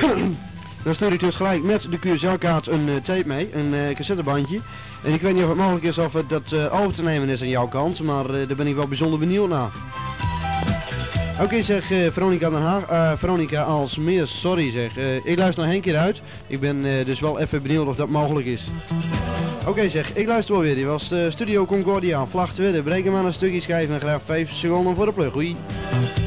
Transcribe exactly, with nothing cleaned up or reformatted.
Dan stuur ik dus gelijk met de Q S L-kaart een uh, tape mee, een uh, cassettebandje. En ik weet niet of het mogelijk is of het dat uh, over te nemen is aan jouw kant, maar uh, daar ben ik wel bijzonder benieuwd naar. Oké okay, zeg, uh, Veronica Den Haag, uh, Veronica Aalsmeer, sorry zeg, uh, ik luister naar Henk eruit. Ik ben uh, dus wel even benieuwd of dat mogelijk is. Oké okay, zeg, ik luister wel weer, die was uh, Studio Concordia, vlag twee, breken maar een stukje schijf en graag vijf seconden voor de plug, oei.